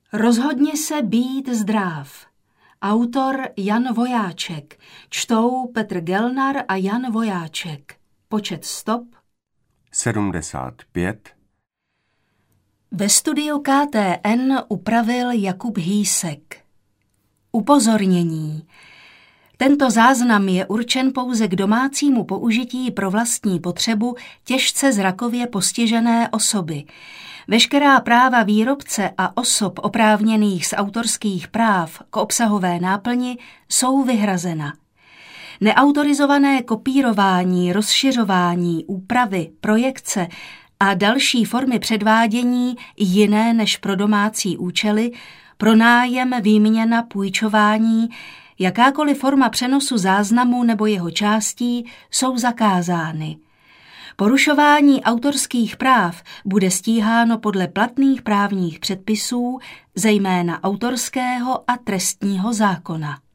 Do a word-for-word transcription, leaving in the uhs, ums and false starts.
Rozhodni se být zdrav. Autor Jan Vojáček. Čtou Petr Gelnar a Jan Vojáček. Počet stop sedmdesát pět. Ve studiu K T N upravil Jakub Hýsek. Upozornění. Tento záznam je určen pouze k domácímu použití pro vlastní potřebu těžce zrakově postižené osoby. Veškerá práva výrobce a osob oprávněných z autorských práv k obsahové náplni jsou vyhrazena. Neautorizované kopírování, rozšiřování, úpravy, projekce a další formy předvádění jiné než pro domácí účely, pronájem, výměna, půjčování, jakákoliv forma přenosu záznamu nebo jeho částí jsou zakázány. Porušování autorských práv bude stíháno podle platných právních předpisů, zejména autorského a trestního zákona.